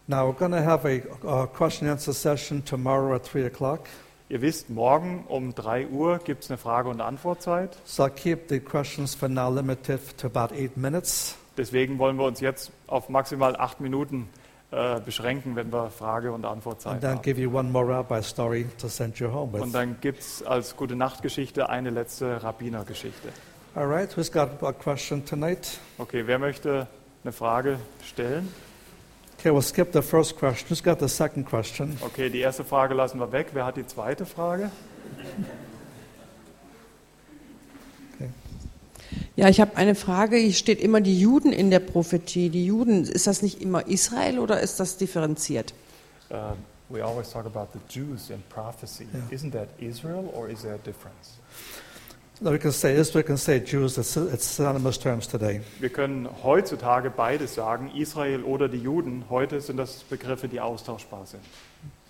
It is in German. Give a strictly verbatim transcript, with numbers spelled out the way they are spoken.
Now we're going to have a, a question and answer session tomorrow at three o'clock. Ihr wisst, morgen um drei Uhr gibt es eine Frage- und Antwortzeit. So I'll keep the questions for now limited to about eight minutes. Deswegen wollen wir uns jetzt auf maximal acht Minuten äh, beschränken, wenn wir Frage- und Antwortzeit And then haben. give you one more rabbi story to send you home with. Und dann gibt es als Gute-Nacht-Geschichte eine letzte Rabbinergeschichte. All right, who's got a question tonight? Okay, wer möchte eine Frage stellen? Okay, we'll skip the first question. Who's got the second question? Okay, die erste Frage lassen wir weg. Wer hat die zweite Frage? Okay. Ja, ich habe eine Frage. Hier steht immer die Juden in der Prophetie. Die Juden, ist das nicht immer Israel oder ist das differenziert? Uh, we always talk about the Jews in prophecy. Yeah. Isn't that Israel or is there a difference? No, we can say Israel, we can say Jews. It's, it's synonymous terms today. Wir können heutzutage beides sagen, Israel oder die Juden. Heute sind das Begriffe, die austauschbar sind.